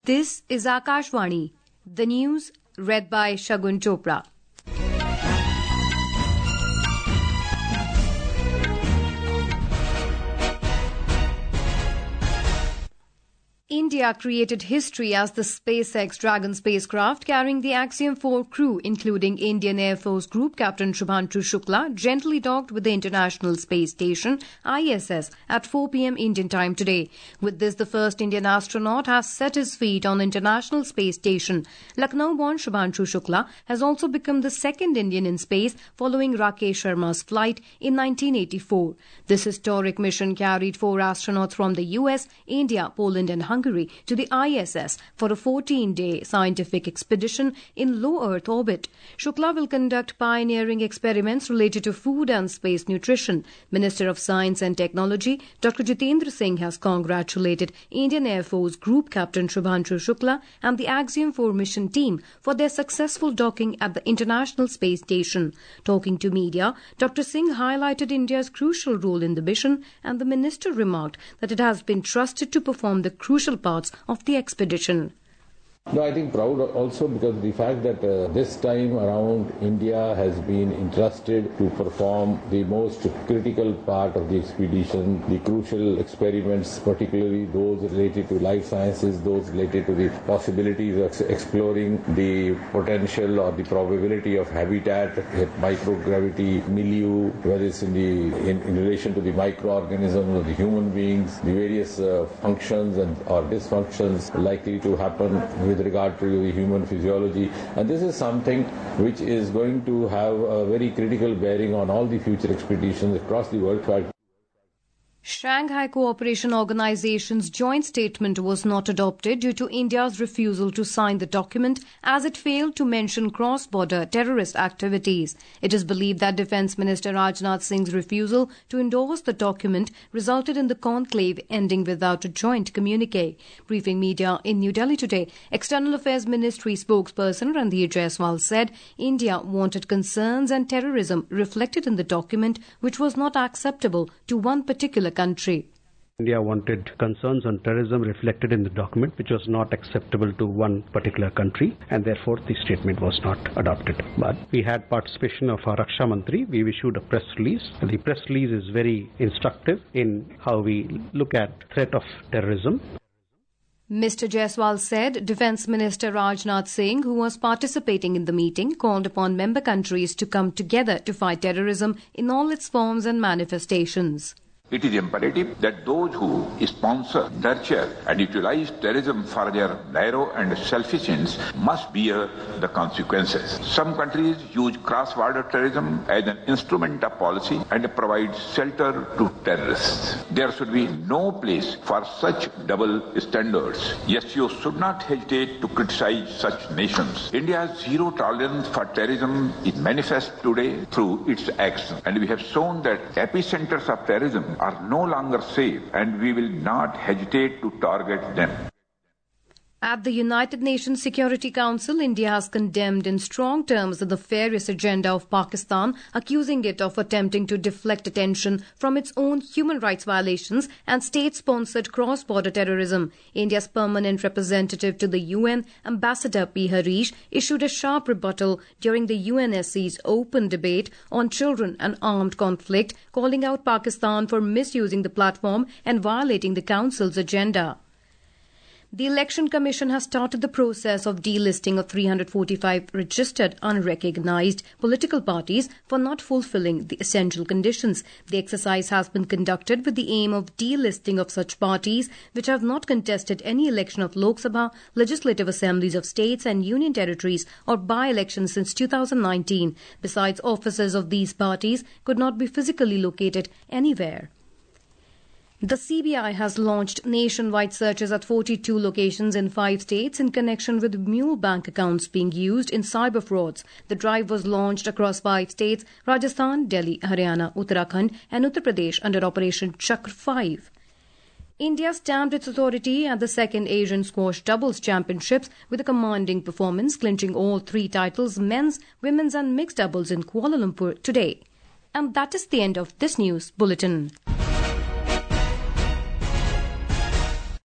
This is Akashvani, the news read by Shagun Chopra. India created history as the SpaceX Dragon spacecraft carrying the Axiom 4 crew, including Indian Air Force Group Captain Shubhanshu Shukla, gently docked with the International Space Station ISS at 4 p.m. Indian time today. With this, the first Indian astronaut has set his feet on the International Space Station. Lucknow-born Shubhanshu Shukla has also become the second Indian in space following Rakesh Sharma's flight in 1984. This historic mission carried 4 astronauts from the US, India, Poland and Hungary to the ISS for a 14-day scientific expedition in low Earth orbit. Shukla will conduct pioneering experiments related to food and space nutrition. Minister of Science and Technology Dr. Jitendra Singh has congratulated Indian Air Force Group Captain Shubhanshu Shukla and the Axiom 4 mission team for their successful docking at the International Space Station. Talking to media, Dr. Singh highlighted India's crucial role in the mission, and the minister remarked that it has been trusted to perform the crucial parts of the expedition. No, I think proud also because the fact that this time around India has been entrusted to perform the most critical part of the expedition, the crucial experiments, particularly those related to life sciences, those related to the possibilities of exploring the potential or the probability of habitat at microgravity milieu, whether it's in relation to the microorganisms or the human beings, the various functions or dysfunctions likely to happen with regard to the human physiology. And this is something which is going to have a very critical bearing on all the future expeditions across the world. Shanghai Cooperation Organization's joint statement was not adopted due to India's refusal to sign the document, as it failed to mention cross-border terrorist activities. It is believed that Defence Minister Rajnath Singh's refusal to endorse the document resulted in the conclave ending without a joint communique. Briefing media in New Delhi today, External Affairs Ministry spokesperson Randhir Jaiswal said India wanted concerns and terrorism reflected in the document, which was not acceptable to one particular country. India wanted concerns on terrorism reflected in the document, which was not acceptable to one particular country, and therefore the statement was not adopted. But we had participation of our Raksha Mantri. We issued a press release. The press release is very instructive in how we look at threat of terrorism. Mr. Jaiswal said Defence Minister Rajnath Singh, who was participating in the meeting, called upon member countries to come together to fight terrorism in all its forms and manifestations. It is imperative that those who sponsor, nurture and utilize terrorism for their narrow and selfish ends must bear the consequences. Some countries use cross-border terrorism as an instrument of policy and provide shelter to terrorists. There should be no place for such double standards. Yes, you should not hesitate to criticize such nations. India's zero tolerance for terrorism is manifest today through its actions, and we have shown that epicenters of terrorism are no longer safe, and we will not hesitate to target them. At the United Nations Security Council, India has condemned in strong terms the nefarious agenda of Pakistan, accusing it of attempting to deflect attention from its own human rights violations and state-sponsored cross-border terrorism. India's permanent representative to the UN, Ambassador P. Harish, issued a sharp rebuttal during the UNSC's open debate on children and armed conflict, calling out Pakistan for misusing the platform and violating the Council's agenda. The Election Commission has started the process of delisting of 345 registered unrecognized political parties for not fulfilling the essential conditions. The exercise has been conducted with the aim of delisting of such parties which have not contested any election of Lok Sabha, legislative assemblies of states and union territories or by-elections since 2019. Besides, offices of these parties could not be physically located anywhere. The CBI has launched nationwide searches at 42 locations in 5 states in connection with mule bank accounts being used in cyber frauds. The drive was launched across 5 states: Rajasthan, Delhi, Haryana, Uttarakhand and Uttar Pradesh under Operation Chakra 5. India stamped its authority at the second Asian Squash Doubles Championships with a commanding performance, clinching all 3 titles, men's, women's and mixed doubles in Kuala Lumpur today. And that is the end of this news bulletin.